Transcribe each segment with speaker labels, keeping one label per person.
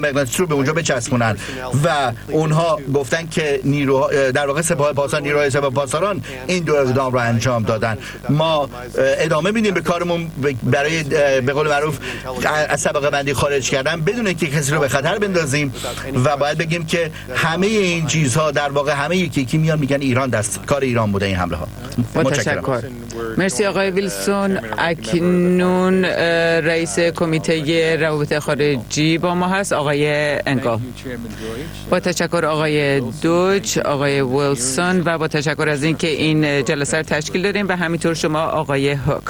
Speaker 1: مغناطیسی رو به اونجا بچسبونن و اونها گفتن که نیرو در واقع سپاه پاسداران، نیروهای سپاه پاسداران این دو اقدام رو انجام دادن. ما ادامه میدیم به کارمون برای به قول معروف از طبقه بندی خارج کردن بدون اینکه کسی رو به خطر بندازیم و باید بگیم که همه این چیزها در واقع همه یکی میان میگن ایران دست کار ایران بوده این حمله ها.
Speaker 2: متشکرم. مرسی آقای ویلسون. اکنون رئیس کمیته روابط خارجی با ما هست آقای انگا. با تشکر آقای دوج، آقای ویلسون و با تشکر از اینکه این جلسه رو تشکیل دادیم و همینطور شما آقای هوک.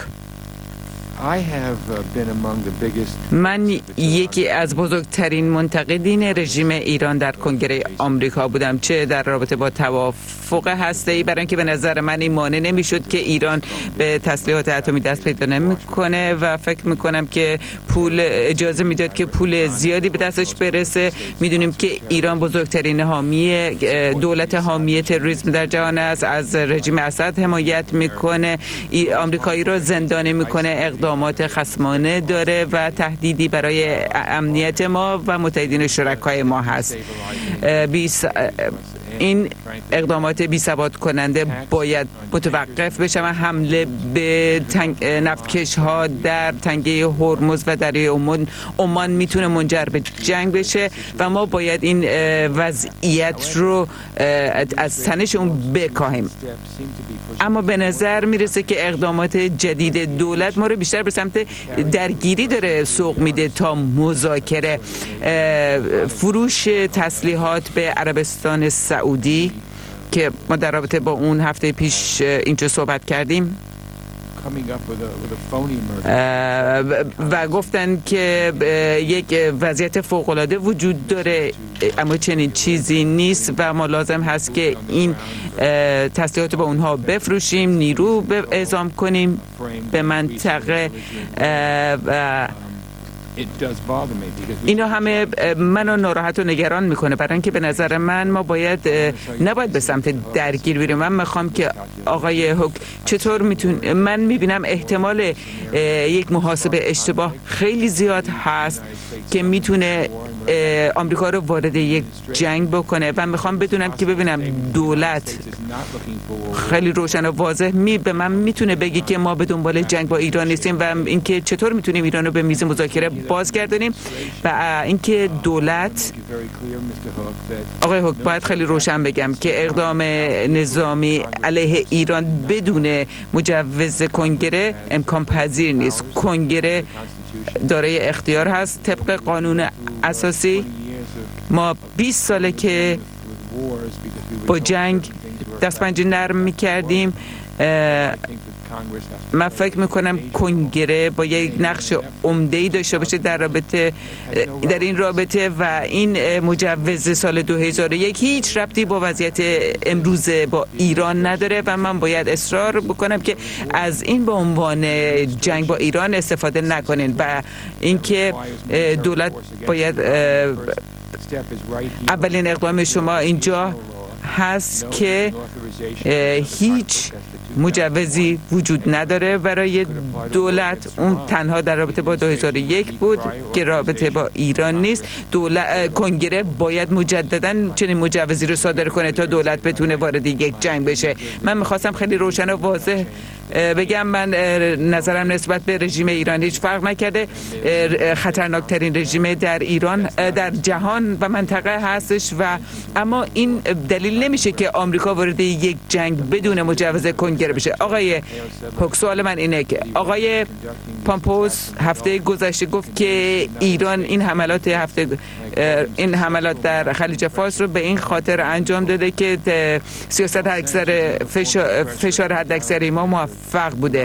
Speaker 2: من یکی از بزرگترین منتقدین رژیم ایران در کنگره آمریکا بودم، چه در رابطه با توافق هسته‌ای، برای اینکه به نظر من این مانع نمیشد که ایران به تسلیحات اتمی دست پیدا نمیکنه و فکر میکنم که پول اجازه میداد که پول زیادی به دستش برسه. میدونیم که ایران بزرگترین حامی دولت حامی تروریسم در جهان است، از رژیم اسد حمایت میکنه، آمریکایی را زندانی میکنه، اقدامات خصمانه داره و تهدیدی برای امنیت ما و متحدین شرکای ما هست. این اقدامات بی‌ثبات کننده باید متوقف بشه و حمله به نفتکش ها در تنگه هرمز و دریای عمان میتونه منجر به جنگ بشه و ما باید این وضعیت رو از تنش اون بکاهیم. اما به نظر میرسه که اقدامات جدید دولت ما رو بیشتر به سمت درگیری داره سوق میده تا مذاکره. فروش تسلیحات به عربستان سعودی که ما در رابطه با اون هفته پیش اینجا صحبت کردیم و گفتن که یک وضعیت فوق‌العاده وجود داره، اما چنین چیزی نیست و ما لازم هست که این تسلیحات با اونها بفروشیم، نیرو اعزام کنیم به منطقه و اینا همه منو ناراحت و نگران میکنه، برای اینکه به نظر من ما نباید به سمت درگیر بریم. من میخوام که آقای هوک چطور من میبینم احتمال یک محاسبه اشتباه خیلی زیاد هست که میتونه آمریکا رو وارد یک جنگ بکنه و میخوام بدونم که ببینم دولت خیلی روشن و واضح به من میتونه بگی که ما به دنبال جنگ با ایران نیستیم و اینکه چطور میتونیم ایران رو به میز مذاکره بازگردونیم و اینکه دولت آقای هوک باید خیلی روشن بگم که اقدام نظامی علیه ایران بدون مجوز کنگره امکان پذیر نیست. کنگره دارای اختیار هست طبق قانون اساسی. ما 20 ساله که با جنگ دستپنجه نرم میکردیم. من فکر میکنم کنگره با یک نقش عمده‌ای داشته باشه در این رابطه و این مجوز سال 2001 هیچ ربطی با وضعیت امروز با ایران نداره و من باید اصرار بکنم که از این به عنوان جنگ با ایران استفاده نکنین و اینکه دولت باید اولین اقدام شما اینجا هست که هیچ مجوزی وجود نداره برای دولت. اون تنها در رابطه با 2001 بود که رابطه با ایران نیست. کنگره باید مجددا چنین مجوزی رو صادر کنه تا دولت بتونه وارد یک جنگ بشه. من میخواستم خیلی روشن و واضح بگم من نظرم نسبت به رژیم ایران هیچ فرق نکرده. خطرناکترین رژیم در ایران در جهان و منطقه هستش و اما این دلیل نمیشه که آمریکا وارد یک جنگ بدون مجوز کنگره بشه. آقای هوک سوال من اینه که آقای پامپوس هفته گذشته گفت که ایران این حملات در خلیج فارس رو به این خاطر انجام داده که سیاست اکثر فشار حداکثری ما موفق بوده،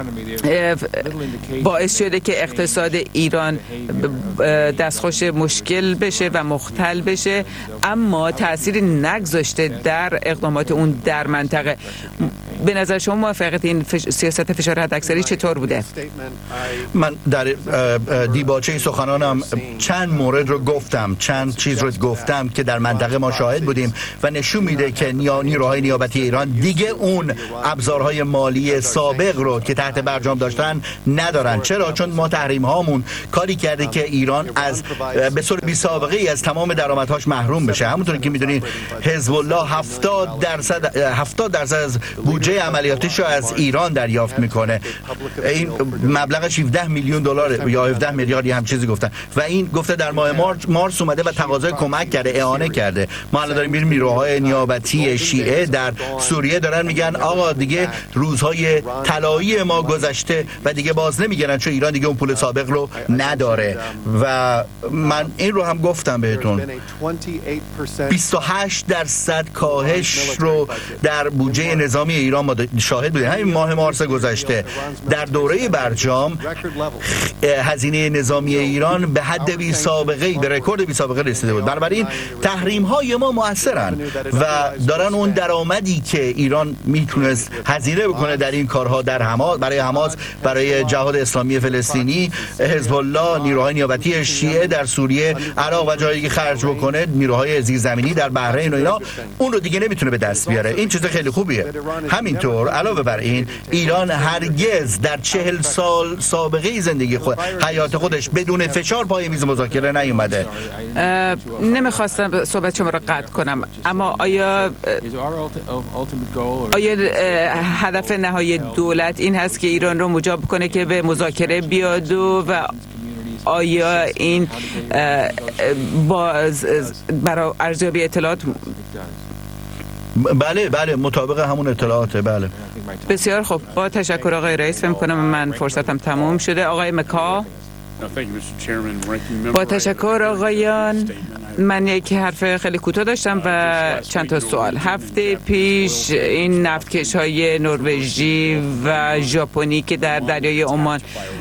Speaker 2: باعث شده که اقتصاد ایران دستخوش مشکل بشه و مختل بشه، اما تأثیری نگذاشته در اقدامات اون در منطقه. به نظر شما موافقت این سیاست فشار حداکثری چطور بوده؟
Speaker 1: من در دیباچه سخنانم چند مورد رو گفتم، چند چیز رو گفتم که در منطقه ما شاهد بودیم و نشون میده که نیروهای نیابتی ایران دیگه اون ابزارهای مالی سابق رو که تحت برجام داشتن ندارن. چرا؟ چون ما تحریم هامون کاری کرده که ایران از به صورت بی سابقه ای از تمام درآمدهاش محروم بشه. همونطور که میدونید حزب الله 70% از بودجه عملیاتیش رو از ایران دریافت میکنه. این مبلغش 17 میلیون دلار یا 17 میلیارد هم چیزی گفتن و این گفته در ماه مارس اومده و تقاضای کمک کرده، اعانه کرده. ما الان داریم میریم نیروهای نیابتی شیعه در سوریه دارن میگن آقا دیگه روزهای طلایی ما گذشته و دیگه باز نمیگیرن چون ایران دیگه اون پول سابق رو نداره. و من این رو هم گفتم بهتون 28% کاهش رو در بودجه نظامی ایران ما شاهد بودیم. همین ماه مارس گذشته در دوره برجام هزینه نظامی ایران به حد بی سابقه، به رکورد بی سابقه رسیده بود. بنابراین تحریم های ما مؤثرن و دارن اون درآمدی که ایران میتونست هزینه بکنه در این کارها در حماس، برای حماس، برای جهاد اسلامی فلسطینی، حزب الله، نیروهای نیابتی شیعه در سوریه، عراق و جای دیگه خرج بکنه، نیروهای زیرزمینی در بحرین و اینا، اون رو دیگه نمیتونه به دست بیاره. این چیز خیلی خوبیه. همینطور علاوه بر این ایران هرگز در 40 سال سابقه زندگی حیات خودش بدون فشار پای میز مذاکره نیومده.
Speaker 2: نمیخواستم صحبت شما را قطع کنم، اما آیا هدف نهایی دولت این هست که ایران رو مجاب کنه که به مذاکره بیاد و آیا این برای ارزیابی اطلاعات؟
Speaker 1: بله مطابق همون اطلاعاته. بله
Speaker 2: بسیار خوب. با تشکر آقای رئیس. فکر می‌کنم من فرصتم تموم شده. آقای مکا. با تشکر آقایان. من یک حرف خیلی کوتاه داشتم و چند تا سوال. هفته پیش این نفتکش‌های نروژی و ژاپنی که در دریای عمان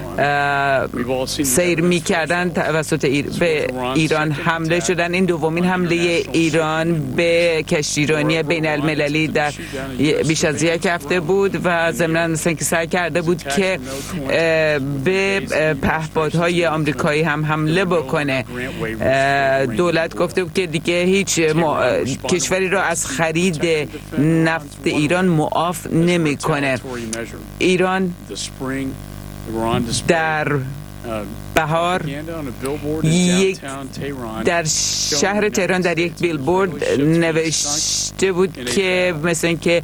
Speaker 2: سیر می‌کردن توسط به ایران حمله شدن. این دومین حمله ایران به کشتیرانی بین المللی در بیش از یک هفته بود و ضمناً سعی کرده بود که به پهپادهای آمریکایی هم حمله بکنه. دولت گفته بود که دیگه هیچ کشوری را از خرید نفت ایران معاف نمی‌کنه. ایران در بهار در شهر تهران در یک بیلبورد نوشته بود که مثل اینکه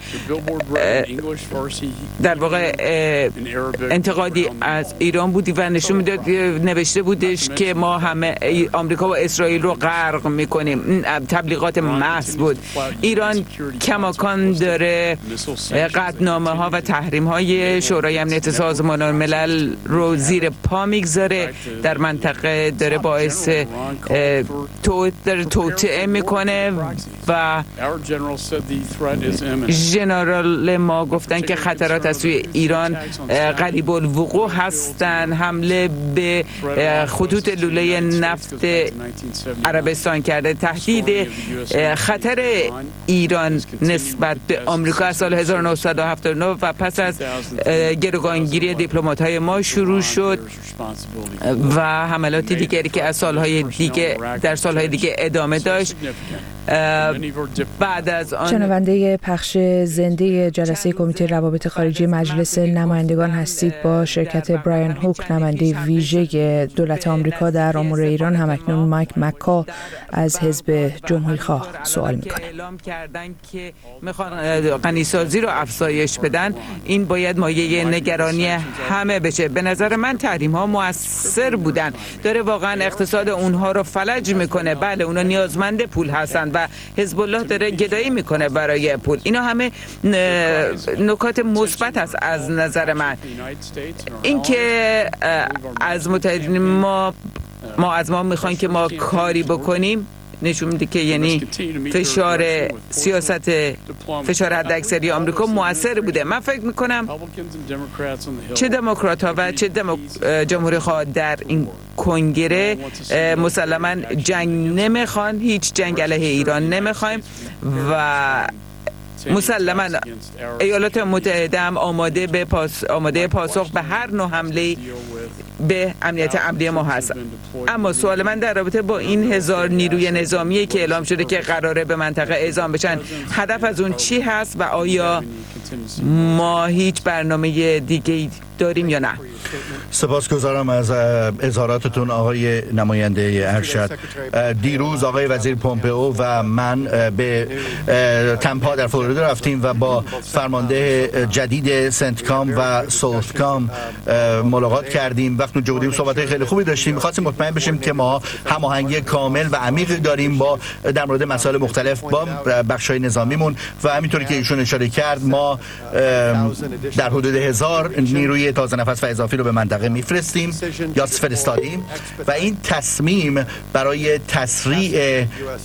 Speaker 2: در واقع انتقادی از ایران بودی و نشون میداد، نوشته بودش که ما همه آمریکا و اسرائیل رو غرق میکنیم. تبلیغات محض بود. ایران کماکان داره قطعنامه ها و تحریم های شورای امنیت سازمان ملل رو زیر پا میگذاره، در منطقه داره باعث توطئه میکنه و ژنرال ما گفتن که خطرات از سوی ایران قریب الوقوع هستن. حمله به خطوط لوله نفت عربستان کرده. تهدید خطر ایران نسبت به آمریکا از سال 1979 و پس از گروگانگیری دیپلمات‌های ما شروع شد و حملات دیگری که از سالهای دیگه در سالهای دیگه ادامه داشت. بعد از آن
Speaker 3: شنونده پخش زنده جلسه کمیته روابط خارجی مجلس نمایندگان هستید. با شرکت برایان هوک، نماینده ویژه دولت آمریکا در امور ایران، همکنون مایک مکا از حزب جمهوری‌خواه سوال می‌کنه.
Speaker 2: اعلام کردن که میخوان غنیسازی رو افزایش بدن. این باید مایه نگرانی همه بشه. به نظر من تحریم‌ها مؤثر بودن، داره واقعا اقتصاد اونها رو فلج میکنه. بله اونا نیازمند پول هستن و حزب الله داره گدایی میکنه برای پول. اینا همه نکات مثبت است از نظر من. اینکه از متحدین ما از ما میخوان که ما کاری بکنیم نشون میده که یعنی فشار حداکثری آمریکا موثر بوده. من فکر میکنم چه دموکرات ها و چه جمهوری خواه در این کنگره مسلما جنگ نمیخوان، هیچ جنگ علیه ایران نمیخوایم و مسلماً ایالات متحده هم آماده پاسخ به هر نوع حمله به امنیت عملی ما هست. اما سوال من در رابطه با این 1000 نیروی نظامی که اعلام شده که قراره به منطقه اعزام بشن، هدف از اون چی هست و آیا ما هیچ برنامه دیگه‌ای داریم یا نه؟
Speaker 1: سپاسگزارم از اظهاراتتون آقای نماینده ارشد. دیروز آقای وزیر پومپئو و من به تمپا در فلوریدا رفتیم و با فرمانده جدید سنتکام و سولتکام ملاقات کردیم. وقتی اونجا بودیم صحبت‌های خیلی خوبی داشتیم. می‌خواستیم مطمئن بشیم که ما هماهنگی کامل و عمیقی داریم با در مورد مسائل مختلف با بخش‌های نظامیمون و همینطوری که ایشون اشاره کرد ما در حدود 1000 نیروی تازه نفس و اضافی رو به منطقه میفرستیم یا فرستادیم و این تصمیم برای تسریع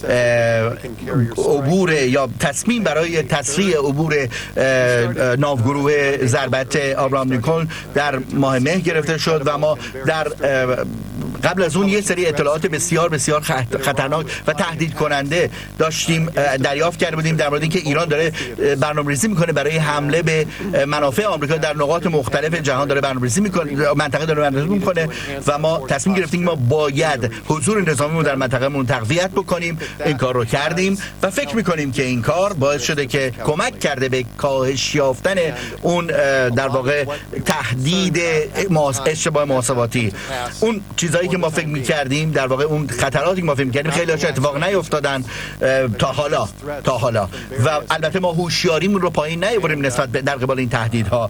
Speaker 1: عبور یا تصمیم برای تسریع عبور ناوگروه ضربت آبراهام لینکلن در ماه مه گرفته شد و ما در قبل از اون یه سری اطلاعات بسیار بسیار خطرناک و تهدید کننده داشتیم دریافت کرده بودیم در مورد اینکه ایران داره برنامه‌ریزی میکنه برای حمله به منافع آمریکا در نقاط مختلف جهان، داره برنامه‌ریزی میکنه، منطقه داره برنامه‌ریزی میکنه و ما تصمیم گرفتیم که ما باید حضور نظامیمون در منطقه‌مون تقویت بکنیم. این کار رو کردیم و فکر میکنیم که این کار باعث شده که کمک کرده به کاهش یافتن اون در واقع تهدید اشتباه محاسباتی. اون چیزایی که ما فکر می‌کردیم در واقع اون خطراتی که ما فکر می‌کردیم خیلی هاش اتفاق نیفتادن تا حالا و البته ما هوشیاریمون رو پایین نیاوریم نسبت به در قبال این تهدیدها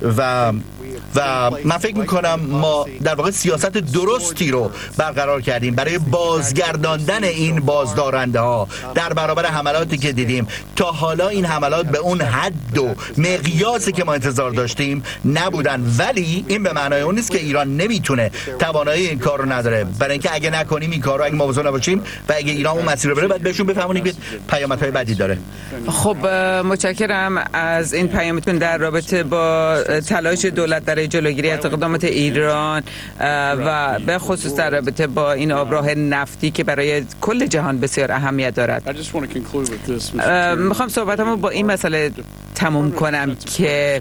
Speaker 1: و من فکر میکنم ما در واقع سیاست درستی رو برقرار کردیم برای بازگرداندن این بازدارنده ها در برابر حملاتی که دیدیم. تا حالا این حملات به اون حد و مقیاسی که ما انتظار داشتیم نبودن، ولی این به معنای اون نیست که ایران نمیتونه، توانایی این کار رو نداره. برای اینکه اگه نکنیم این کار رو، اگه مواظب نباشیم و اگه ایران اون مسیر رو بره، بعد بهشون بفهمونیم که پیامدهای بدی داره.
Speaker 2: خب متشکرم از این پیامتون در رابطه با تلاش دولت در جلوگیری از اقدامات ایران و به خصوص در رابطه با این آبراه نفتی که برای کل جهان بسیار اهمیت دارد. میخوام صحبتمو با این مسئله تموم کنم که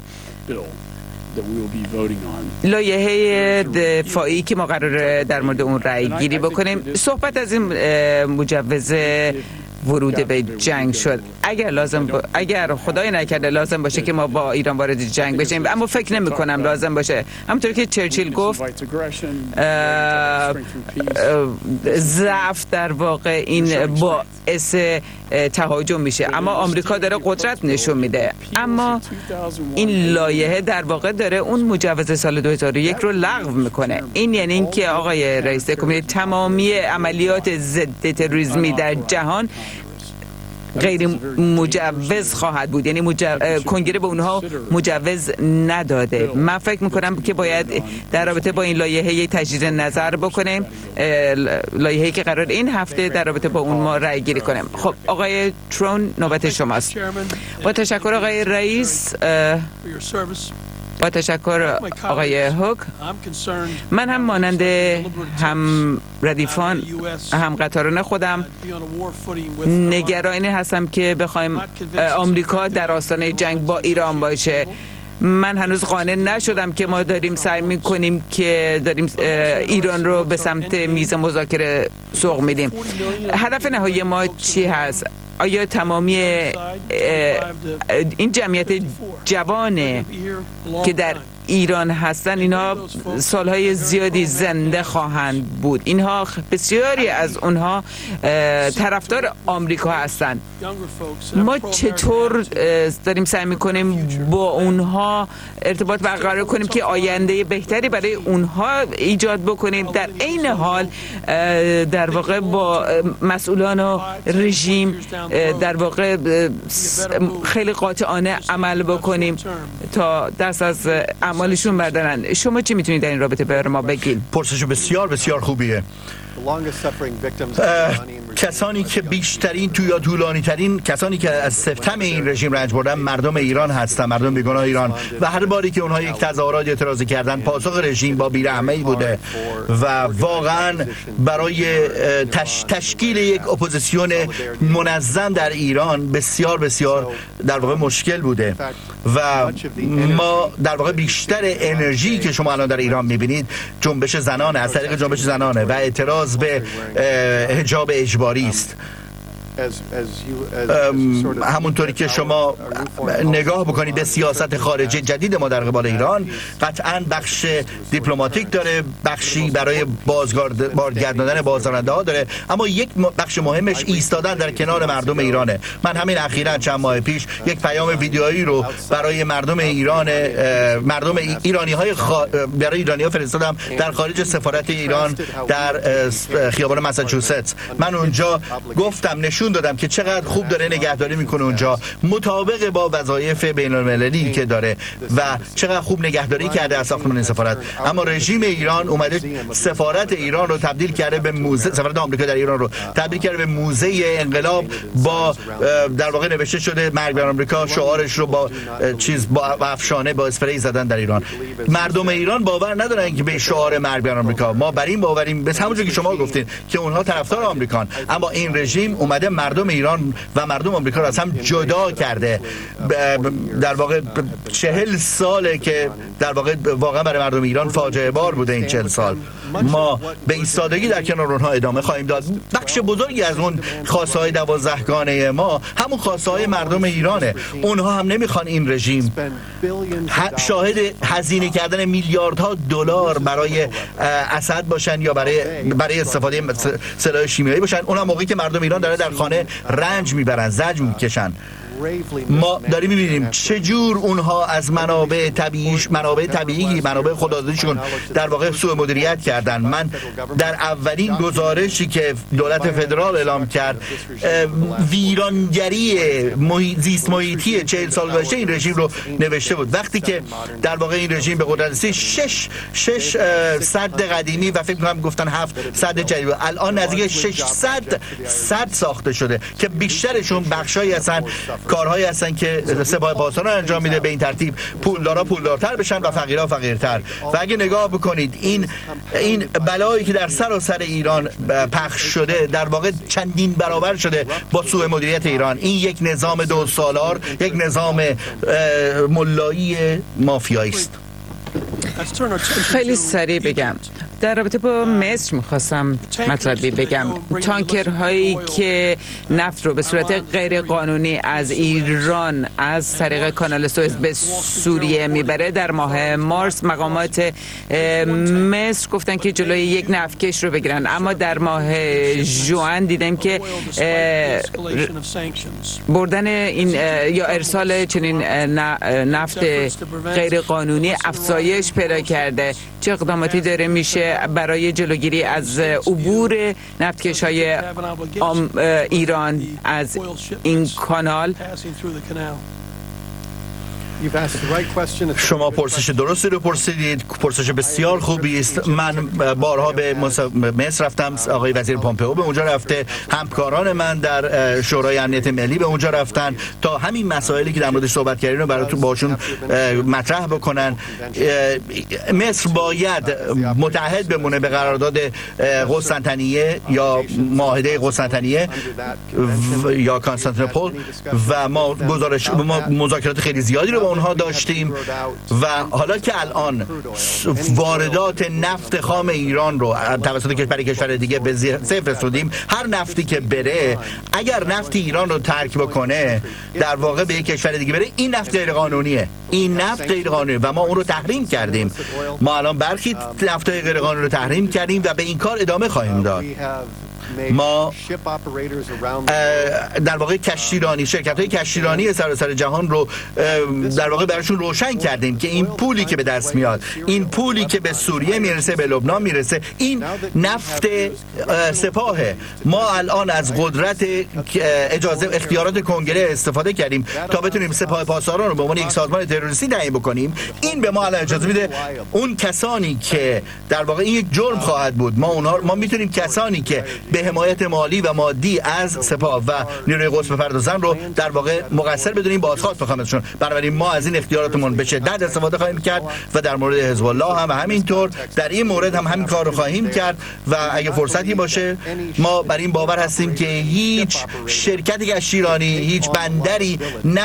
Speaker 2: لایحه دفاعی که ما قراره در مورد اون رأی گیری بکنیم، صحبت از این مجوز ورود به جنگ شد. اگر خدای نکرده لازم باشه که ما با ایران وارد جنگ بشیم، اما فکر نمی کنم لازم باشه. همونطور که چرچیل گفت ضعف در واقع این باعث تهاجم میشه، اما آمریکا داره قدرت نشون میده. اما این لایحه در واقع داره اون مجوز سال 2001 رو لغو میکنه. این یعنی اینکه آقای رئیس کمیته تمامی عملیات ضد تروریسمی در جهان غیر مجوز خواهد بود، یعنی کنگره به اونها مجوز نداده. من فکر میکنم که باید در رابطه با این لایحه یک تجدید نظر بکنیم، لایحه‌ای که قرار این هفته در رابطه با اون ما رأی گیری کنیم. خب آقای ترون نوبت شماست. با تشکر آقای رئیس، با تشکر آقای هوک. من هم مانند هم ردیفان هم قطاران خودم نگران هستم که بخوایم آمریکا در آستانه جنگ با ایران باشه. من هنوز قانع نشدم که ما داریم سعی میکنیم که داریم ایران رو به سمت میز مذاکره سوق میدیم. هدف نهایی ما چی هست؟ آیا تمامی این جمعیت جوانه که در ایران هستن، اینها سالهای زیادی زنده خواهند بود؟ اینها بسیاری از اونها طرفدار آمریکا هستند. ما چطور داریم سعی میکنیم با اونها ارتباط برقرار کنیم که آینده بهتری برای اونها ایجاد بکنیم، در عین حال در واقع با مسئولان و رژیم در واقع خیلی قاطعانه عمل بکنیم تا دست از اعمالشون بردارن. شما چی میتونید در این رابطه به ما بگید؟
Speaker 1: پرسش بسیار بسیار خوبیه. کسانی که بیشترین یا طولانی ترین کسانی که از ستم این رژیم رنج بردن مردم ایران هستن، مردم بیگناه ایران، و هر باری که اونها یک تظاهرات اعتراضی کردن پاسخ رژیم با بی‌رحمی بوده و واقعا برای تشکیل یک اپوزیسیون منظم در ایران بسیار بسیار در واقع مشکل بوده و ما در واقع بیشتر انرژی که شما الان در ایران میبینید جنبش زنانه، از طریق جنبش زنانه و اعتراض به حجاب اجباری است. همونطوری که شما نگاه بکنید به سیاست خارجی جدید ما در قبال ایران، قطعاً بخش دیپلماتیک داره، بخشی برای بازگرداندن بازدارنده ها داره، اما یک بخش مهمش ایستادن در کنار مردم ایرانه. من همین اخیراً چند ماه پیش یک پیام ویدیویی رو برای مردم ایران، مردم ایرانی ها فرستادم در خارج سفارت ایران در خیابان ماساچوست. من اونجا گفتم، نشون دادم که چقدر خوب داره نگهداری میکنه اونجا مطابق با وظایف بین‌المللی که داره و چقدر خوب نگهداری کرده از ساختمان سفارت. اما رژیم ایران اومده سفارت ایران رو تبدیل کرده به موزه، سفارت آمریکا در ایران رو تبدیل کرده به موزه انقلاب، با در واقع نوشته شده مرگ بر آمریکا، شعارش رو با افشانه با اسپری زدن در ایران. مردم ایران باور ندارن که به شعار مرگ بر آمریکا. ما بر این باوریم، به همونجوری که شما گفتین که اونها طرفدار آمریکان، اما این رژیم اومده مردم ایران و مردم آمریکا رو از هم جدا کرده. در واقع 40 ساله که در واقع واقعا برای مردم ایران فاجعه بار بوده این 40 سال. ما به ایستادگی در کنار اونها ادامه خواهیم داد. بخش بزرگی از اون خواسته‌های 12 گانه ما همون خواسته‌های مردم ایرانه. اونها هم نمیخوان این رژیم شاهد هزینه کردن میلیاردها دلار برای اسد باشن یا برای استفاده سلاح شیمیایی باشن. اونها موقعی که مردم ایران داره در خانه رنج میبرن، زجر میکشن. ما داریم میبینیم چجور اونها از منابع طبیعی، منابع خودآزادیشون در واقع سوء مدیریت کردن. من در اولین گزارشی که دولت فدرال اعلام کرد، ویرانگری زیست محیطی 40 سال گذشته این رژیم رو نوشته بود. وقتی که در واقع این رژیم به قدرت رسید، 6 سد قدیمی و فکر کنم گفتن 7 سد جدید، الان نزدیک 600 سد ساخته شده که بیشترشون بخشایی هستن، کارهایی هستن که سپاه پاسداران انجام میده، به این ترتیب پولدارا پولدارتر بشن و فقیرها فقیرتر. و اگه نگاه بکنید این بلایی که در سراسر ایران پخش شده در واقع چندین برابر شده با سوء مدیریت ایران. این یک نظام 2 سالار، یک نظام ملایی مافیایی است.
Speaker 2: خیلی سریع بگم در رابطه با مصر میخواستم مطلبی بگم. تانکرهایی که نفت رو به صورت غیر قانونی از ایران از طریق کانال سوئز به سوریه میبره، در ماه مارس مقامات مصر گفتن که جلوی یک نفتکش رو بگیرن، اما در ماه ژوئن دیدیم که بردن این یا ارسال چنین نفت غیر قانونی افزایش پیدا کرده. چه اقداماتی داره میشه برای جلوگیری از عبور نفتکش‌های ایران از این کانال؟
Speaker 1: شما پرسش درستی رو پرسیدید، پرسش بسیار خوبی است. من بارها به مصر رفتم، آقای وزیر پومپئو به اونجا رفته، همکاران من در شورای امنیت ملی به اونجا رفتن تا همین مسائلی که در موردش صحبت کردیم رو براتون باشون مطرح بکنن. مصر باید متحد بمونه به قرارداد قسطنطنیه یا معاهده قسطنطنیه یا کنستانتینوپل و ما مذاکرات خیلی زیادی رو با اونها داشتیم و حالا که الان واردات نفت خام ایران رو توسط کشور دیگه به صفر رسوندیم، هر نفتی که بره، اگر نفت ایران رو ترک بکنه در واقع به یک کشور دیگه بره، این نفت غیر قانونیه. این نفت غیر قانونیه و ما اون رو تحریم کردیم. ما الان برخی نفت‌های غیر قانونی رو تحریم کردیم و به این کار ادامه خواهیم داد. ما در واقع شرکت‌های کشتیرانی سراسر جهان رو در واقع براشون روشن کردیم که این پولی که به دست میاد، این پولی که به سوریه میرسه، به لبنان میرسه، این نفت سپاهه. ما الان از قدرت اختیارات کنگره استفاده کردیم تا بتونیم سپاه پاسداران رو به عنوان یک سازمان تروریستی تعیین بکنیم. این به ما الان اجازه میده اون کسانی که در واقع این یک جرم خواهد بود، ما میتونیم کسانی که به حمایت مالی و مادی از سپاه و نیروی قدس بپردازن رو در واقع مقصر بدونیم، بازخواست بخوام ازشون. بنابراین ما از این اختیاراتمون به شدت استفاده خواهیم کرد و در مورد حزب الله هم همینطور، در این مورد هم همین کار رو خواهیم کرد و اگه فرصتی باشه ما بر این باور هستیم که هیچ شرکتی کشتیرانی، هیچ بندری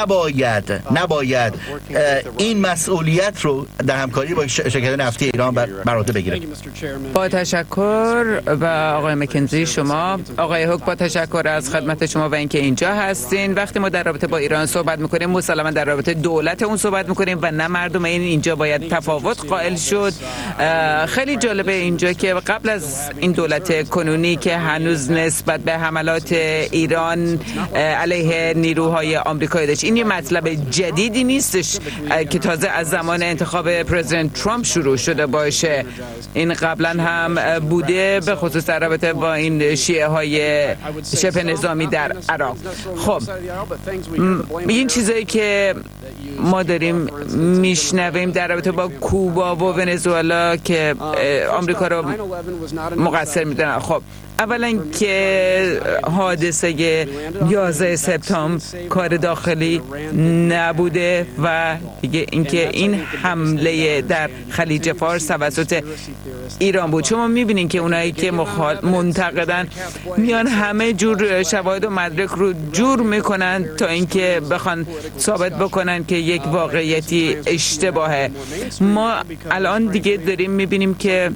Speaker 1: نباید این مسئولیت رو در همکاری با شرکت نفتی ایران بر عهده بگیره.
Speaker 2: با تشکر و آقای مکنزی، شما آقای هوک با تشکر از خدمت شما و اینکه اینجا هستین. وقتی ما در رابطه با ایران صحبت میکنیم مسلما در رابطه دولت اون صحبت میکنیم و نه مردم. اینجا باید تفاوت قائل شد. خیلی جالبه اینجا که قبل از این دولت کنونی که هنوز نسبت به حملات ایران علیه نیروهای آمریکایی داشت، این یه مطلب جدیدی نیستش که تازه از زمان انتخاب پرزیدنت ترامپ شروع شده باشه. این قبلا هم بوده، به خصوص در رابطه با این شیعه های شبه نظامی در عراق. خب این چیزایی که ما داریم میشنویم در رابطه با کوبا و ونزوئلا که آمریکا رو مقصر میدونن. خب اولا که حادثه 11 سپتامبر کار داخلی نبوده و دیگه اینکه این حمله در خلیج فارس توسط ایران بود. شما میبینین که اونایی که منتقدن میان همه جور شواهد و مدرک رو جور میکنن تا اینکه بخوان ثابت بکنن که یک واقعیتی اشتباهه. ما الان دیگه داریم میبینیم که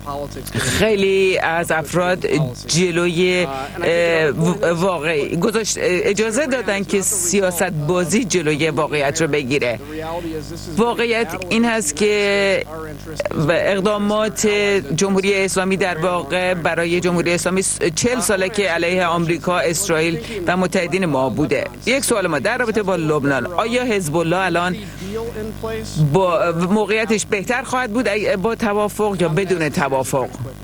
Speaker 2: خیلی از افراد جلوی واقعی اجازه دادن که سیاست بازی جلوی واقعیت رو بگیره. واقعیت این هست که اقدامات جمهوری اسلامی در واقع برای جمهوری اسلامی 40 ساله که علیه آمریکا، اسرائیل و متحدین ما بوده. یک سوال ما در رابطه با لبنان، آیا حزب الله الان با موقعیتش بهتر خواهد بود با توافق یا بدون توافق؟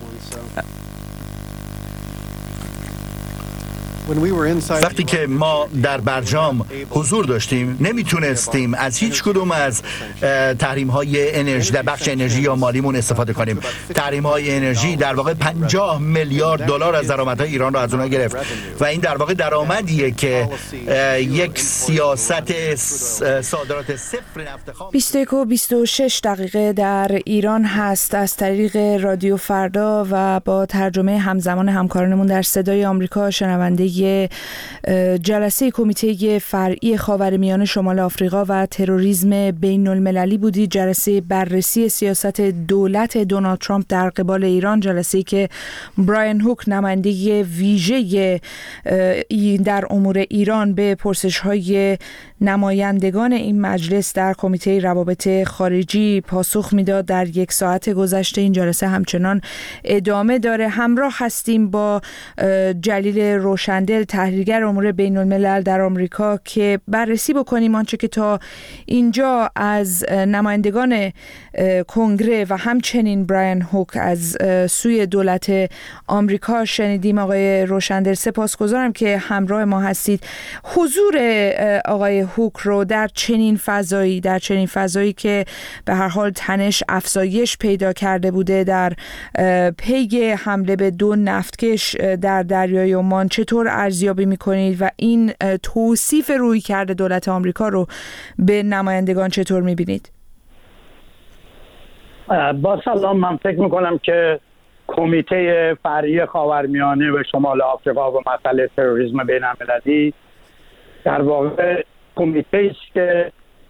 Speaker 1: وقتی که ما در برجام حضور داشتیم نمیتونستیم از هیچ کدوم از تحریم های انرژی در بخش انرژی یا مالیمون استفاده کنیم. تحریم های انرژی در واقع 50 میلیارد دلار از درآمدهای ایران رو از اونها گرفت و این در واقع درآمدیه که یک سیاست صادرات صفر نفت خام.
Speaker 3: 21 و 26 دقیقه در ایران هست. از طریق رادیو فردا و با ترجمه همزمان همکارانمون در صدای آمریکا شنونده جلسه کمیته فرعی خاورمیانه شمال آفریقا و تروریسم بین المللی بودی. جلسه بررسی سیاست دولت دونالد ترامپ در قبال ایران، جلسه‌ای که برایان هوک نماینده ویژه در امور ایران به پرسش‌های نمایندگان این مجلس در کمیته روابط خارجی پاسخ میداد. در یک ساعت گذشته این جلسه همچنان ادامه داره. همراه هستیم با جلیل روشندل، تحلیلگر امور بین الملل در آمریکا، که بررسی بکنیم آنچه که تا اینجا از نمایندگان کنگره و همچنین برایان هوک از سوی دولت آمریکا شنیدیم. آقای روشندل سپاسگزارم که همراه ما هستید. حضور آقای هوک رو در چنین فضایی که به هر حال تنش افزایش پیدا کرده بوده در پی حمله به 2 نفتکش در دریای عمان چطور ارزیابی می‌کنید و این توصیف رویکرد دولت آمریکا رو به نمایندگان چطور می‌بینید؟
Speaker 4: با سلام، من فکر می‌کنم که کمیته فرعی خاورمیانه و شمال آفریقا و مسئله تروریسم بین‌المللی در واقع کمیته است که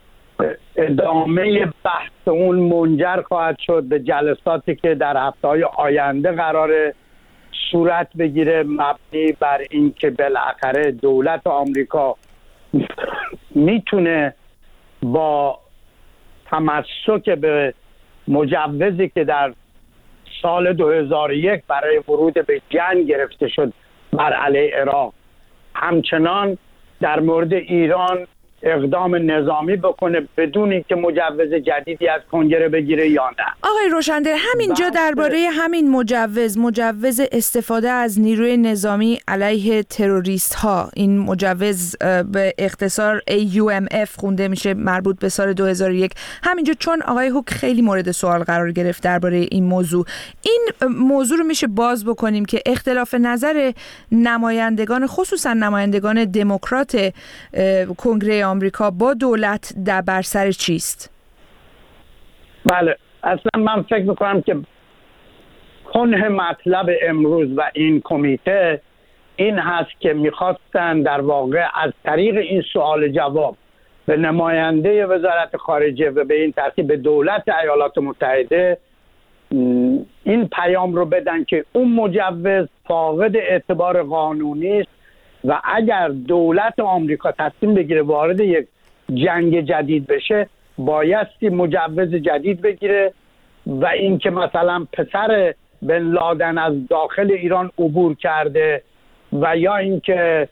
Speaker 4: ادامه بحث اون منجر خواهد شد به جلساتی که در هفته‌های آینده قراره صورت بگیره، مبنی بر این که بالاخره دولت آمریکا میتونه با تمسک به مجوزی که در سال 2001 برای ورود به جنگ گرفته شد بر علیه عراق، همچنان در مورد ایران اقدام نظامی بکنه بدون اینکه مجوز جدیدی از کنگره بگیره یا نه.
Speaker 3: آقای روشندل، همینجا درباره همین مجوز استفاده از نیروی نظامی علیه تروریست ها، این مجوز به اختصار AUMF خونده میشه، مربوط به سال 2001، همینجا چون آقای هوک خیلی مورد سوال قرار گرفت درباره این موضوع رو میشه باز بکنیم که اختلاف نظر نمایندگان، خصوصا نمایندگان دموکرات کنگره آمریکا با دولت در بر سر چیست؟
Speaker 4: بله، اصلا من فکر میکنم که کنه مطلب امروز و این کمیته این هست که میخواستن در واقع از طریق این سوال جواب به نماینده وزارت خارجه و به این ترتیب به دولت ایالات متحده این پیام رو بدن که اون مجوز فاقد اعتبار قانونی است و اگر دولت آمریکا تصمیم بگیره وارد یک جنگ جدید بشه بایستی مجوز جدید بگیره و اینکه مثلا پسر بن لادن از داخل ایران عبور کرده و یا اینکه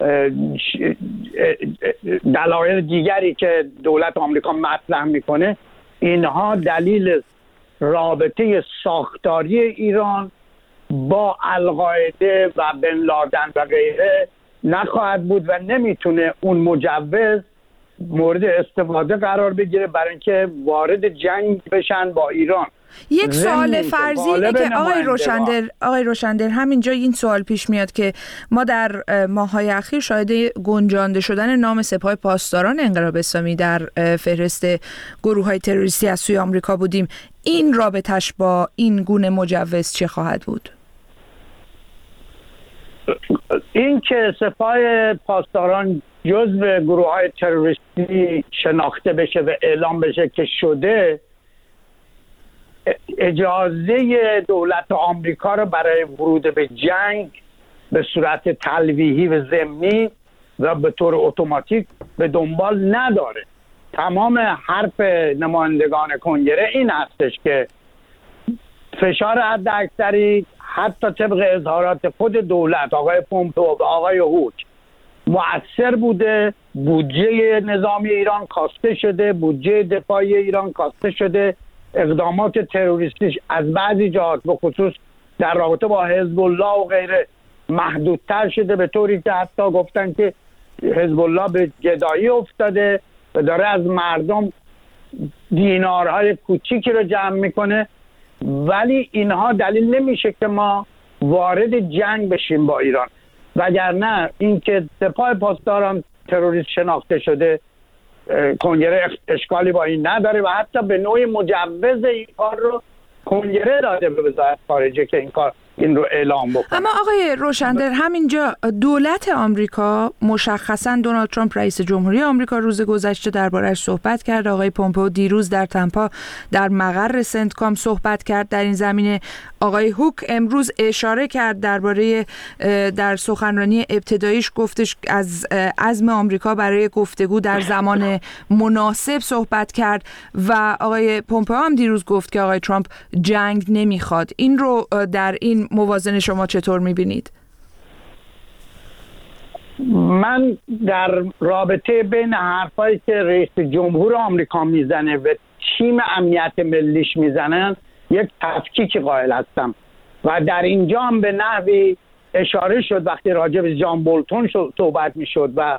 Speaker 4: دلایل دیگری که دولت آمریکا مطرح میکنه، اینها دلیل رابطه ساختاری ایران با القاعده و بن لادن و غیره نخواهد بود و نمیتونه اون مجوز مورد استفاده قرار بگیره برای اینکه وارد جنگ بشن با ایران.
Speaker 3: یک سوال فرضی اینه که آقای روشندل همینجا این سوال پیش میاد که ما در ماه‌های اخیر شاهد گنجانده شدن نام سپاه پاسداران انقلاب اسلامی در فهرست گروه‌های تروریستی از سوی آمریکا بودیم. این رابطش با این گونه مجوز چه خواهد بود؟
Speaker 4: این که سپاه پاسداران جزو گروه‌های تروریستی شناخته بشه و اعلام بشه که شده، اجازه دولت آمریکا رو برای ورود به جنگ به صورت تلویحی و ضمنی و به طور اتوماتیک به دنبال نداره. تمام حرف نمایندگان کنگره این هستش که فشار حداکثری حتی طبق اظهارات خود دولت، آقای پومپئو و آقای هوک، مؤثر بوده. بودجه نظامی ایران کاسته شده، بودجه دفاعی ایران کاسته شده، اقدامات تروریستیش از بعضی جهات به خصوص در رابطه با حزب الله و غیره محدودتر شده، به طوری که حتی گفتن که حزب الله به گدایی افتاده و داره از مردم دینارهای کوچیکی رو جمع میکنه. ولی اینها دلیل نمیشه که ما وارد جنگ بشیم با ایران، وگرنه اینکه سپاه پاسداران تروریست شناخته شده کنگره اشکالی با این نداره و حتی به نوعی مجوز این کار رو کنگره داده به وزارت خارجه که این رو اعلام بکنه.
Speaker 3: اما آقای روشندل، همینجا دولت آمریکا، مشخصا دونالد ترامپ رئیس جمهوری آمریکا روز گذشته درباره‌اش صحبت کرد، آقای پومپئو دیروز در تمپا در مقر سنتکام صحبت کرد در این زمینه، آقای هوک امروز اشاره کرد درباره در سخنرانی ابتداییش گفتش از عزم آمریکا برای گفتگو در زمان مناسب صحبت کرد و آقای پومپئو هم دیروز گفت که آقای ترامپ جنگ نمیخواد. این رو در این موازنه شما چطور میبینید؟
Speaker 4: من در رابطه بین حرفایی که رئیس جمهور آمریکا میزنه و تیم امنیت ملیش میزنن یک تفکیک قائل هستم و در اینجا هم به نحوی اشاره شد وقتی راجع به جان بولتون صحبت میشد و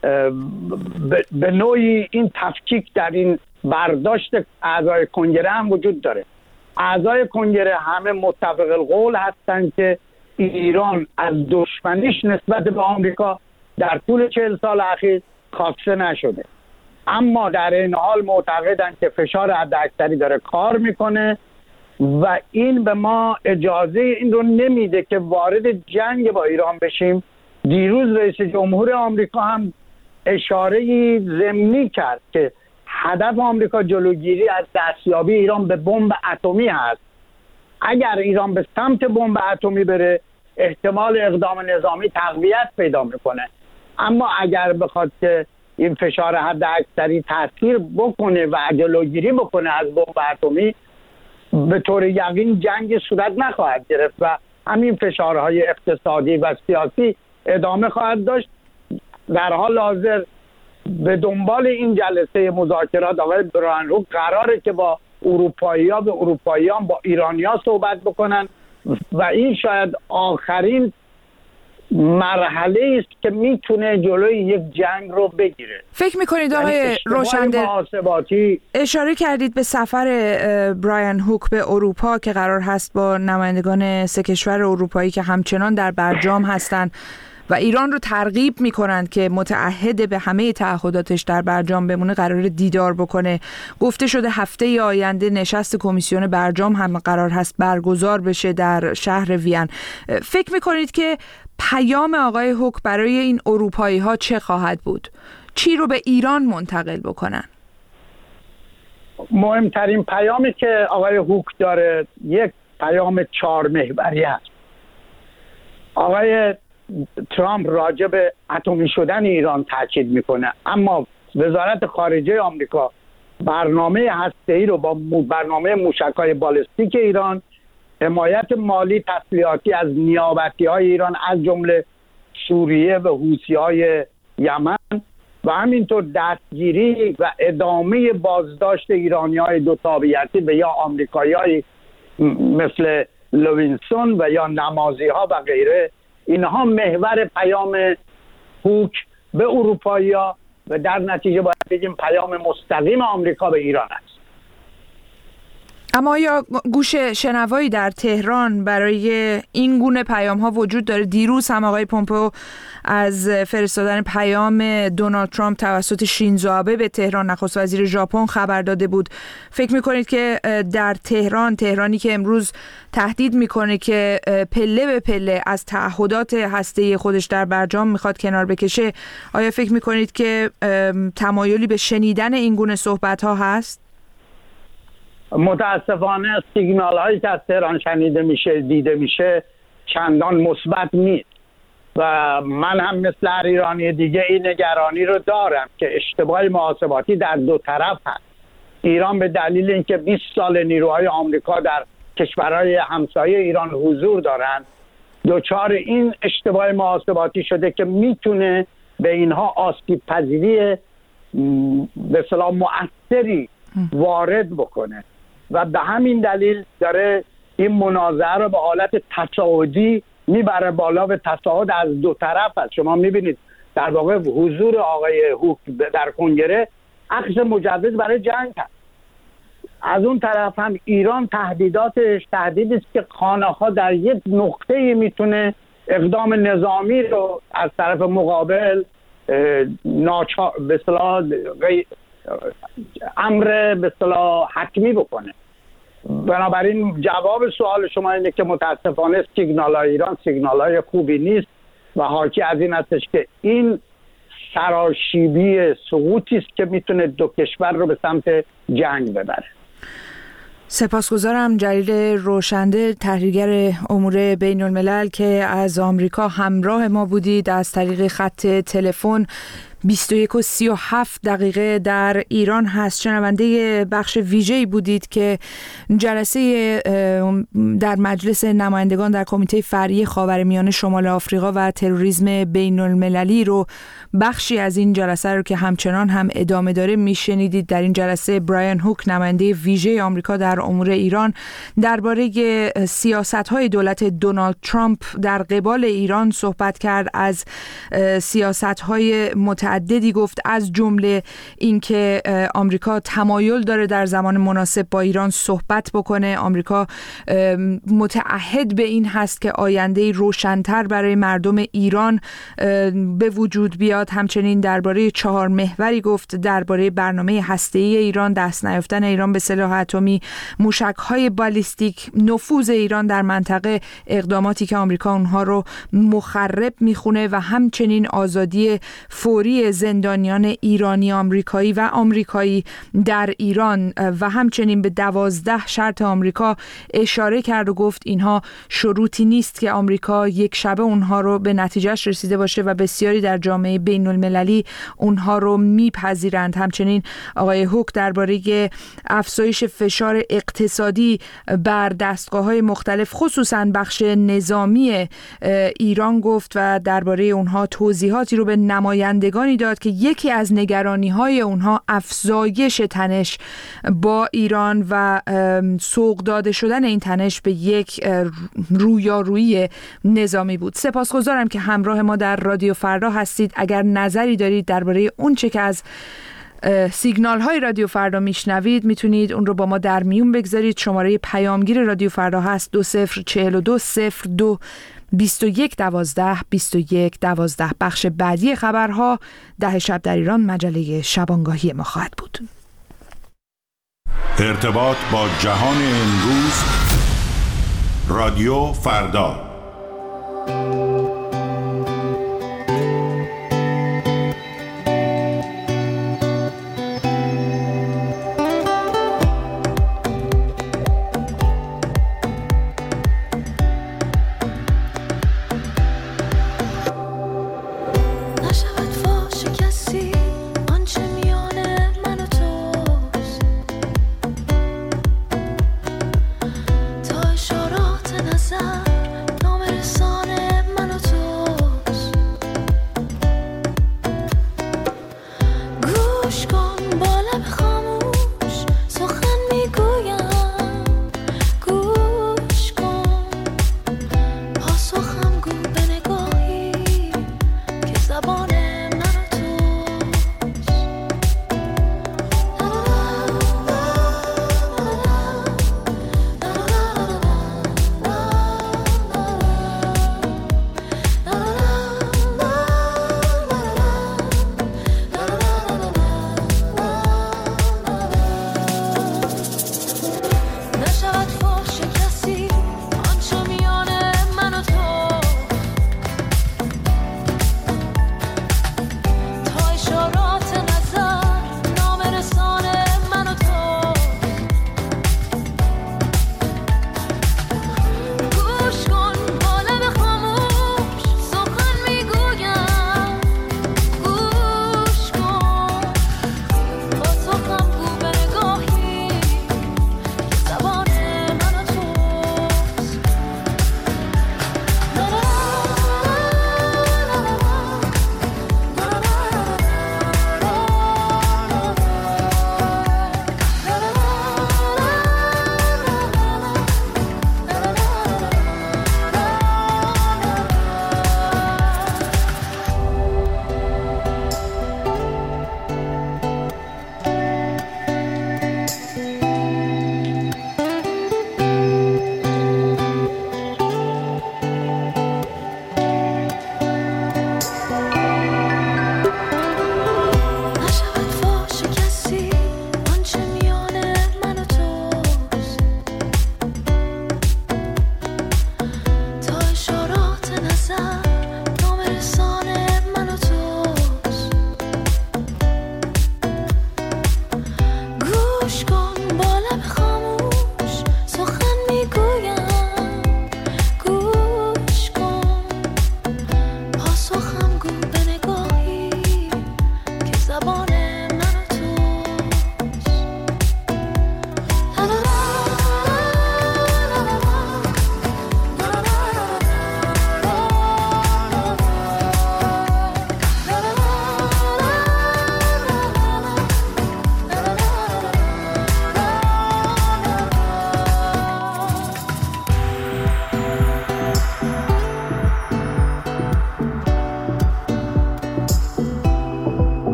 Speaker 4: به نوعی این تفکیک در این برداشت اعضای کنگره هم وجود داره. اعضای کنگره همه متفق القول هستند که ایران از دشمنیش نسبت به آمریکا در طول 40 سال اخیر کاسته نشده، اما در این حال معتقدند که فشار حداکثری داره کار میکنه و این به ما اجازه این رو نمیده که وارد جنگ با ایران بشیم. دیروز رئیس جمهور آمریکا هم اشاره‌ای ضمنی کرد که هدف آمریکا جلوگیری از دستیابی ایران به بمب اتمی هست. اگر ایران به سمت بمب اتمی بره احتمال اقدام نظامی تقویت پیدا میکنه، اما اگر بخواد که این فشار حداکثری تاثیر بکنه و جلوگیری بکنه از بمب اتمی، به طور یقین جنگ صورت نخواهد گرفت و همین فشارهای اقتصادی و سیاسی ادامه خواهد داشت. در حال حاضر به دنبال این جلسه مذاکرات آقای برایان هوک قراره که با اروپایی‌ها به اروپاییان با ایرانی‌ها صحبت بکنن و این شاید آخرین مرحله است که میتونه جلوی یک جنگ رو بگیره.
Speaker 3: فکر میکنید آقای روشندر، اشاره کردید به سفر برایان هوک به اروپا که قرار هست با نمایندگان 3 کشور اروپایی که همچنان در برجام هستند و ایران رو ترغیب میکنند که متعهد به همه تعهداتش در برجام بمونه، قرار دیدار بکنه. گفته شده هفته آینده نشست کمیسیون برجام هم قرار هست برگزار بشه در شهر وین. فکر میکنید که پیام آقای هوک برای این اروپایی ها چه خواهد بود؟ چی رو به ایران منتقل بکنن؟
Speaker 4: مهمترین پیامی که آقای هوک داره یک پیام 4 محوری است. آقای ترامپ راجع به اتمی شدن ایران تاکید میکنه، اما وزارت خارجه آمریکا برنامه هسته‌ای رو با برنامه موشک‌های بالستیک ایران، حمایت مالی تسلیحاتی از نیابتی‌های ایران از جمله سوریه و حوثی‌های یمن و همینطور دستگیری و ادامه بازداشت ایرانی‌های دو تابعیتی و یا آمریکایی‌های مثل لوینسون و یا نمازی‌ها و غیره، اینها محور پیام هوک به اروپایی‌ها و در نتیجه باید بگیم پیام مستقیم آمریکا به ایران است.
Speaker 3: اما یا گوش شنوایی در تهران برای این گونه پیام ها وجود داره؟ دیروز هم آقای پومپئو از فرستادن پیام دونالد ترامپ توسط شینزو آبه به تهران، نخست وزیر ژاپن، خبر داده بود. فکر میکنید که در تهرانی که امروز تهدید میکنه که پله به پله از تعهدات هسته‌ای خودش در برجام میخواد کنار بکشه، آیا فکر میکنید که تمایلی به شنیدن این گونه صحبت ها هست؟
Speaker 4: متاسفانه سیگنال هایی که از تهران شنیده میشه، دیده میشه، چندان مثبت نیست و من هم مثل هر ایرانی دیگه این نگرانی رو دارم که اشتباه محاسباتی در دو طرف هست. ایران به دلیل اینکه 20 سال نیروهای آمریکا در کشورهای همسایه ایران حضور دارن، دچار این اشتباه محاسباتی شده که میتونه به اینها آسیب پذیری به اصطلاح مؤثری وارد بکنه و به همین دلیل داره این منازعه رو به حالت تصاعدی میبره بالا و تصاعد از دو طرف هست. شما میبینید در واقع حضور آقای هوک در کنگره عکس مجوز برای جنگ هست. از اون طرف هم ایران تهدیداتش تهدیدی است که خانه‌ها در یک نقطه‌ای میتونه اقدام نظامی رو از طرف مقابل به اصطلاح امر به اصطلاح حتمی بکنه. بنابراین جواب سوال شما اینه که متاسفانه سیگنال‌های ایران سیگنال‌های خوبی نیست و حاکی از این هستش که این سراشیبی سقوطی است که میتونه دو کشور رو به سمت جنگ ببره.
Speaker 3: سپاسگزارم جلیل روشنده، تحلیلگر امور بین الملل، که از آمریکا همراه ما بودید از طریق خط تلفن. 21:37 در ایران هست. شنونده بخش ویژه‌ای بودید که جلسه در مجلس نمایندگان در کمیته فرعی خاورمیانه شمال آفریقا و تروریسم بین المللی رو، بخشی از این جلسه رو که همچنان هم ادامه داره میشنیدید. در این جلسه برایان هوک، نماینده ویژه آمریکا در امور ایران، درباره سیاست‌های دولت دونالد ترامپ در قبال ایران صحبت کرد. از سیاست‌های متعددی گفت، از جمله اینکه آمریکا تمایل داره در زمان مناسب با ایران صحبت بکنه. آمریکا متعهد به این هست که آینده روشن‌تر برای مردم ایران به وجود بیاد. همچنین درباره 4 محوری گفت، درباره برنامه هسته‌ای ایران، دست نیافتن ایران به سلاح اتمی، موشک‌های بالستیک، نفوذ ایران در منطقه، اقداماتی که آمریکا اونها رو مخرب میخونه و همچنین آزادی فوری زندانیان ایرانی آمریکایی و آمریکایی در ایران و همچنین به 12 شرط آمریکا اشاره کرد و گفت اینها شروطی نیست که آمریکا یک شبه اونها رو به نتیجهش رسیده باشه و بسیاری در جامعه بین المللی اونها رو میپذیرند. همچنین آقای هوک درباره افزایش فشار اقتصادی بر دستگاه‌های مختلف خصوصا بخش نظامی ایران گفت و درباره اونها توضیحاتی رو به نمایندگان بیانی داد که یکی از نگرانی‌های اونها افزایش تنش با ایران و سوق داده شدن این تنش به یک رویارویی نظامی بود. سپاسگزارم که همراه ما در رادیو فردا هستید. اگر نظری دارید درباره اون چه که از سیگنال های رادیو فردا میشنوید میتونید اون رو با ما در میون بگذارید. شماره پیامگیر رادیو فردا هست 2042 02 21 12 21 12. بخش بعدی خبرها 10 شب در ایران مجله شبانگاهی ما خواهد بود.
Speaker 5: ارتباط با جهان امروز، رادیو فردا.
Speaker 6: نامرسان من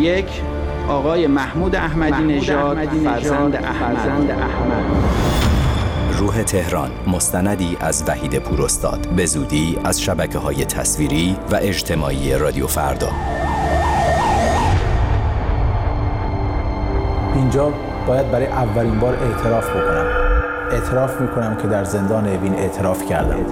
Speaker 6: یک، آقای محمود احمدی نژاد فرزند احمد.
Speaker 7: روح تهران، مستندی از وحید پوراستاد، به زودی از شبکه‌های تصویری و اجتماعی رادیو فردا.
Speaker 8: اینجا باید برای اولین بار اعتراف میکنم که در زندان اوین اعتراف کردم.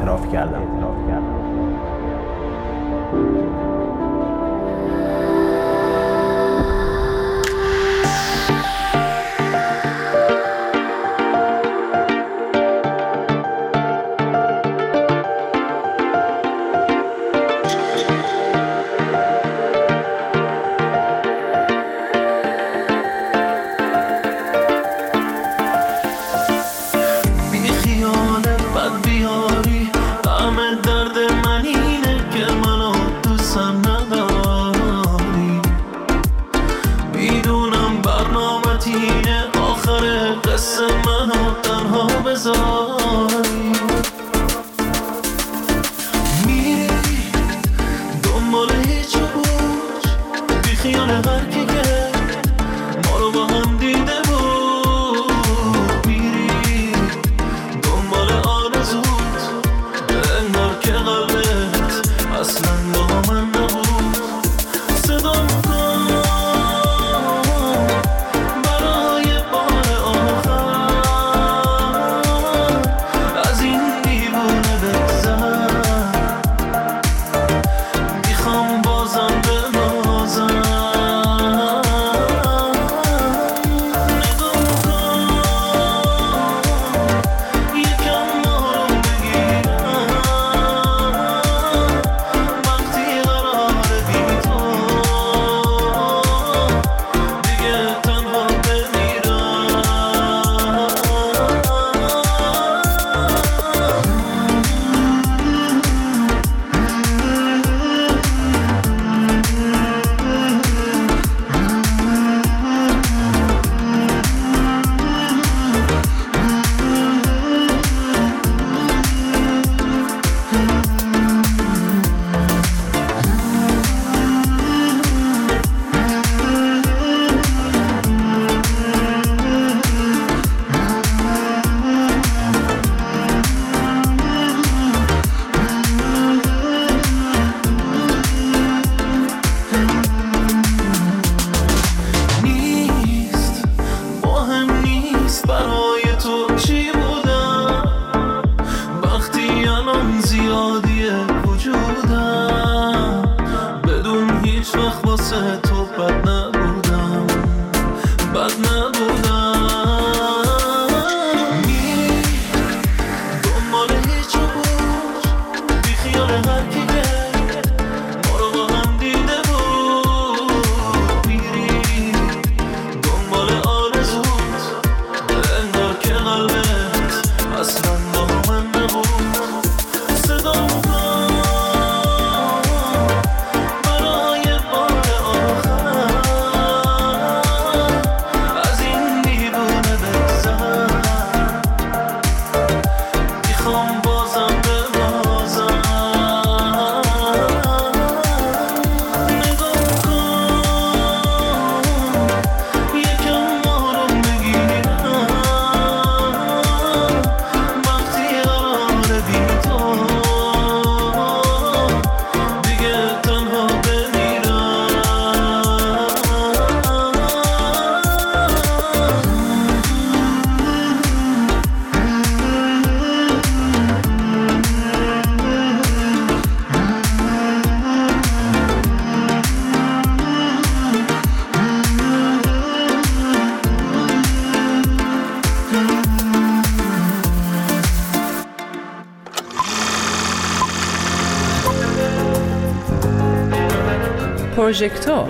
Speaker 3: پروژکتور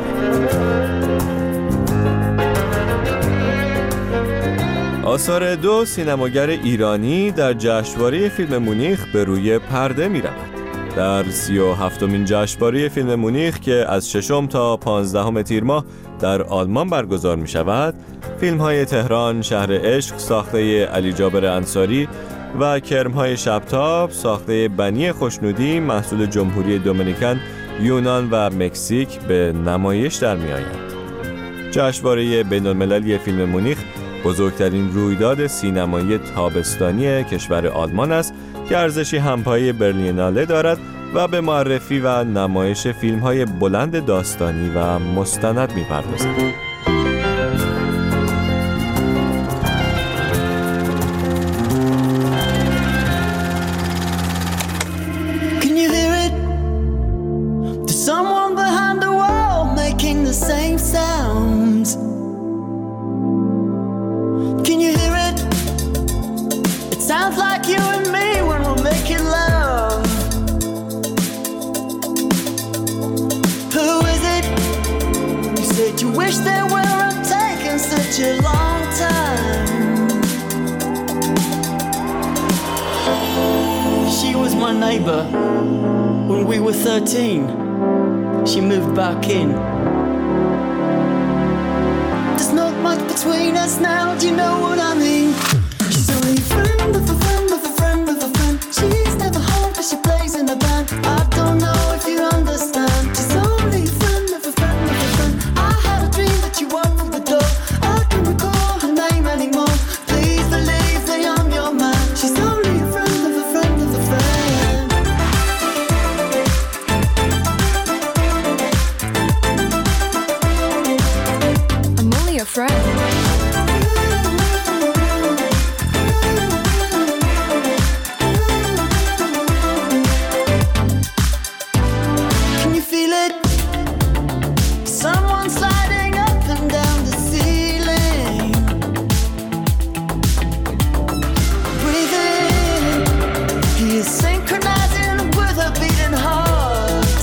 Speaker 9: آثار دو سینماگر ایرانی در جشنواره فیلم مونیخ به روی پرده می رود. در 37مین جشنواره فیلم مونیخ که از 6 تا 15 تیر ماه در آلمان برگزار می شود، فیلم‌های تهران شهر عشق ساخته علی جابر انصاری و کرم‌های شبتاب ساخته بنی خوشنودی محصول جمهوری دومینیکن، یونان و مکزیک به نمایش در می آیند. جشنواره بین‌المللی فیلم مونیخ بزرگترین رویداد سینمایی تابستانی کشور آلمان است که ارزشی همپای برلیناله دارد و به معرفی و نمایش فیلم‌های بلند داستانی و مستند می‌پردازد.
Speaker 10: Neighbor when we were 13. She moved back in. There's not much between us now, do you know what I mean? She's only a friend of a friend of a friend of a friend. She's never home but she plays in a band. I don't know if you understand. She's only a friend of a friend of a friend. I had a dream that you walked through the door. I can't recall her name anymore. Please believe that I'm your man. She's only a friend of a friend of a friend.
Speaker 11: A friend.
Speaker 10: Can you feel it? Someone sliding up and down the ceiling. Breathe in. He is synchronizing with a beating heart.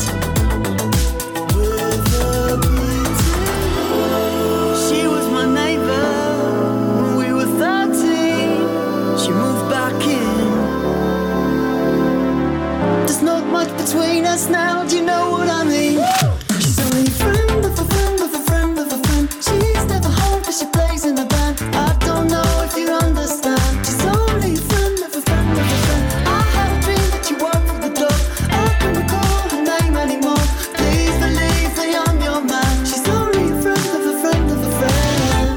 Speaker 10: With a beating heart. She was my neighbor when we were 13. She moved back in. There's not much between us now, do you know what I mean? She's only a friend of a friend of a friend of a friend. She's never home but she plays in a band. I don't know if you understand. She's only a friend of a friend of a friend. I had a dream that you walked through the door. I can't recall her name anymore. Please believe that I'm your man. She's only a friend of a friend of a friend.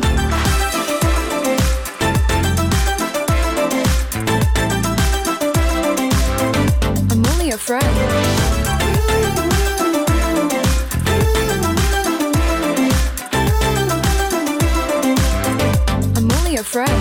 Speaker 11: I'm only a friend. I'm only a friend.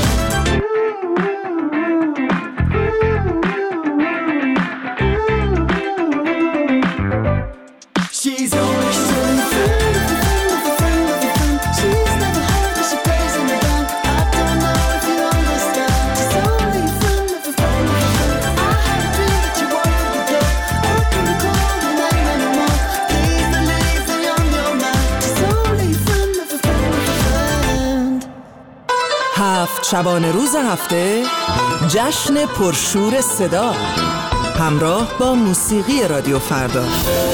Speaker 10: She's only a friend of a friend of a friend. She's never home but she plays in a band. I don't know if you understand. She's only a friend of a friend of a friend. I had a dream that you walked through the door. I can't recall her name anymore. Please believe that I'm your man. She's only a friend of a friend of a friend.
Speaker 12: هفت شبانه روز هفته جشن پرشور صدا همراه با موسیقی رادیو فردا.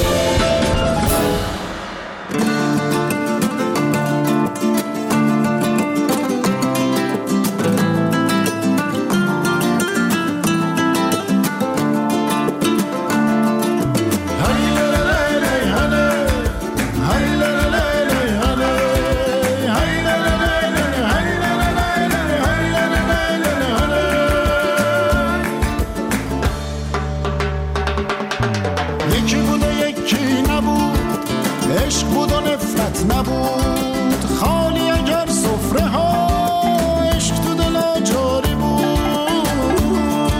Speaker 13: یکی بود و یکی نبود، عشق بود و نفرت نبود، خالی اگر سفره ها عشق تو دلا جاری بود.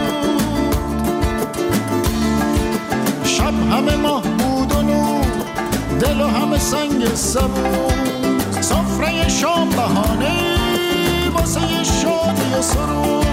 Speaker 13: شب همه ماه بود و نور، دل و همه سنگ سبود، سفره شام بهانه واسه شادی و سرور.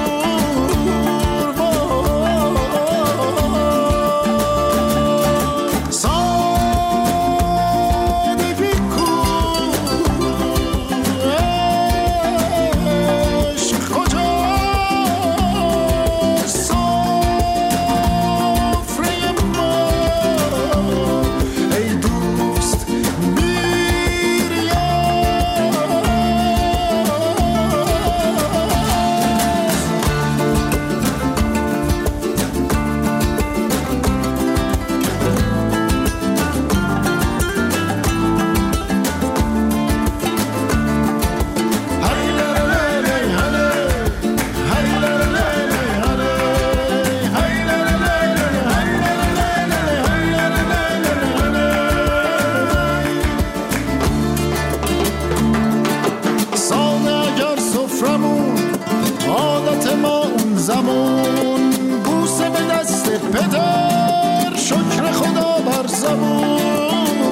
Speaker 13: پدر شکر خدا بر زبون،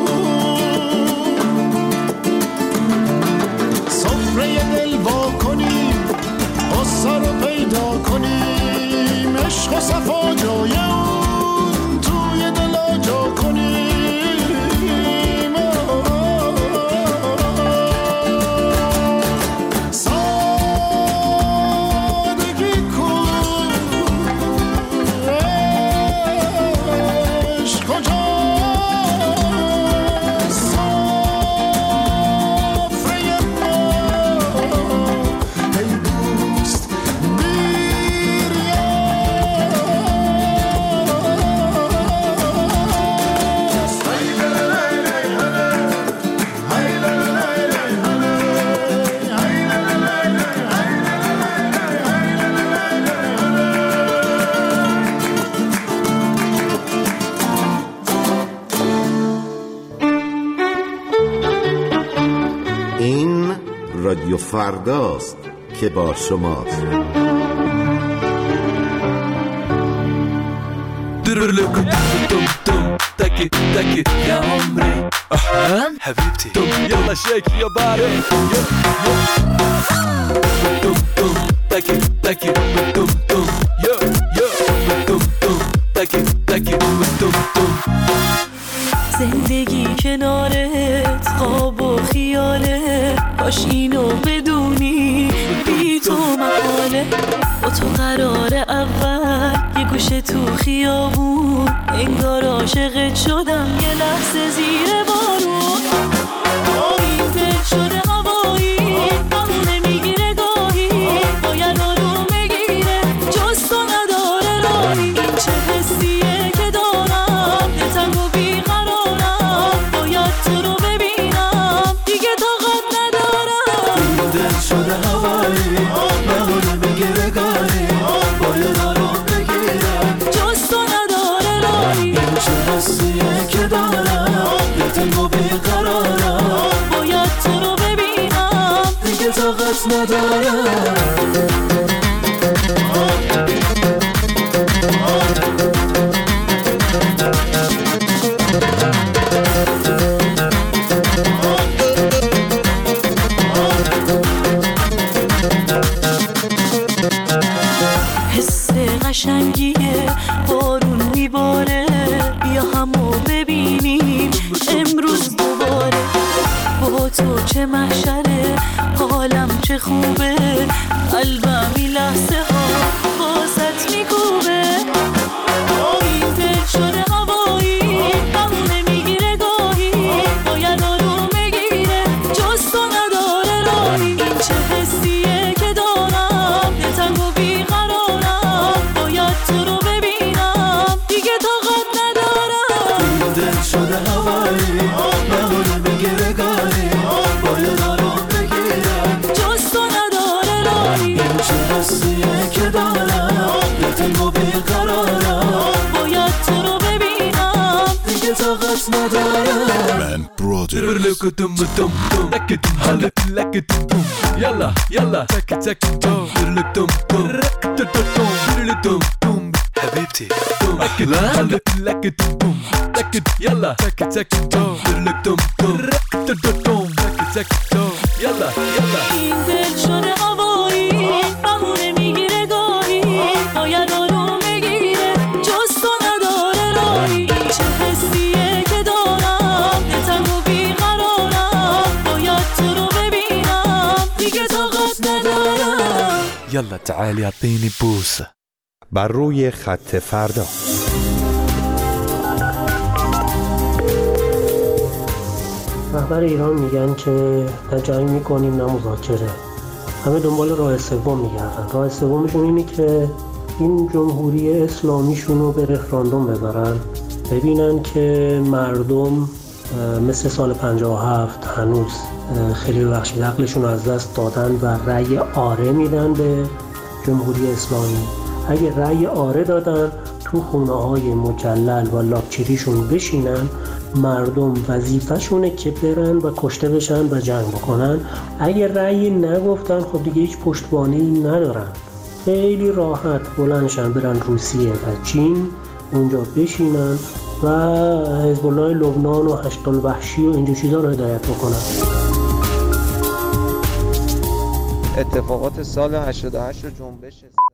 Speaker 13: سفره دل وا کنیم غصه رو پیدا کنیم، عشق و صفا جای اون توی دل جا کنیم.
Speaker 14: رادیو فرداست که با شماست.
Speaker 15: يا عمري حبيبتي يلا شيك يا باري توم توم تاكي تاكي توم توم يو يو توم توم تاكي تاكي توم توم.
Speaker 16: زندگی کنارت خواب و خیاله، باش اینو بدونی بی تو محاله. با تو قرار اول یه گوشه تو خیابون، انگار عاشقت شدم یه لحظه زیر بارون. این دل شده هوایی بمونه میگیره گاهی، باید آروم بگیره جز تو نداره راهی. این چه حسیه که دارم دلتنگ و بیقرارم، باید تو رو ببینم دیگه طاقت ندارم. این دل شده هوایی بمونه میگیره گاهی، باید آروم بگیره جز تو نداره راهی. این چه حسیه که دارم دلتنگ و بیقرارم، باید تو رو ببینم دیگه طاقت ندارم. حس قشنگیه بارون میباره، بیا همو ببینیم امروز دوباره. با تو چه محشره حالم چه خوبه، قلبم این لحظه ها باست میکوبه. این دل شده هوایی بمونه میگیره گاهی، باید آروم بگیره جز تو نداره راهی. این چه حسیه که دارم دلتنگ و بیقرارم، باید تو رو ببینم دیگه طاقت ندارم. این دل شده هوایی بمونه میگیره گاهی، باید آروم بگیره جز تو نداره راهی. این چه حسیه که دارم دلتنگ و بیقرارم، باید تو رو ببینم دیگه طاقت ندارم.
Speaker 15: من برادر لك دم دم دم لك هلك لك دم يلا يلا تك تك دم لك دم دم دم دم دم دم حبيبتي هلك لك دم لك يلا تك تك دم لك دم دم دم تك تك دم يلا يلا.
Speaker 16: این دل شده هوایی بمونه میگیره گاهی، باید آروم بگیره جز تو نداره راهی. این چه حسیه که دارم دلتنگ و بیقرارم، باید تو رو ببینم دیگه طاقت ندارم.
Speaker 15: يلا تعالي اعطيني بوسه.
Speaker 14: بر روی خط فردا.
Speaker 17: رهبر ایران میگن که نه جنگ میکنیم نه مذاکره، همه دنبال راه سوم میگردن. راه سومشون اینه که این جمهوری اسلامیشون رو به رفراندوم ببرن، ببینن که مردم مثل سال 57 هنوز خیلی بخشی عقلشون از دست دادن و رأی آره میدن به جمهوری اسلامی. اگه رأی آره دادن تو خونه‌های مجلل و لاکچریشون بشینن، مردم وظیفه‌شونه که برن و کشته بشن و جنگ بکنن. اگه رأی نگفتن خب دیگه هیچ پشتوانه‌ای ندارن، خیلی راحت بلندشن برن روسیه و چین اونجا بشینن و حزب الله لبنان و هشت الوحشی و اینجور چیزا رو هدایت بکنن.
Speaker 18: اتفاقات سال 88 و جنبش